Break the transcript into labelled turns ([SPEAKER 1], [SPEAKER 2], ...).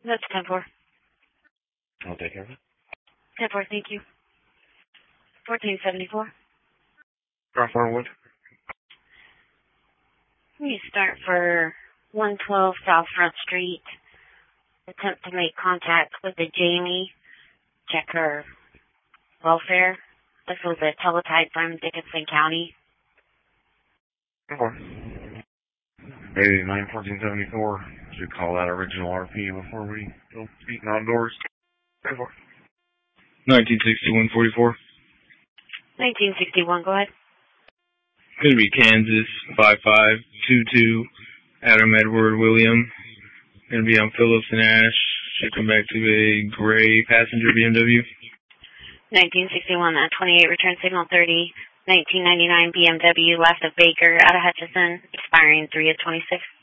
[SPEAKER 1] That's 10-4.
[SPEAKER 2] I'll take care of it.
[SPEAKER 1] 10-4, thank you. 1474.
[SPEAKER 2] Drop forward.
[SPEAKER 1] We start for 112 South Front Street. Attempt to make contact with the Jamie. Check her welfare. This was a teletype from Dickinson County.
[SPEAKER 2] 4. Maybe 91474. Should call that original RP before we go beating on doors. 4.
[SPEAKER 3] 1961-44.
[SPEAKER 1] 1961, go ahead.
[SPEAKER 3] Gonna be Kansas 5522. Adam Edward William. Gonna be on Phillips and Ash. Should come back to a gray passenger BMW.
[SPEAKER 1] 1961, 28, return signal 30. 1999 BMW, left of Baker, out of Hutchison, expiring 3 of 26.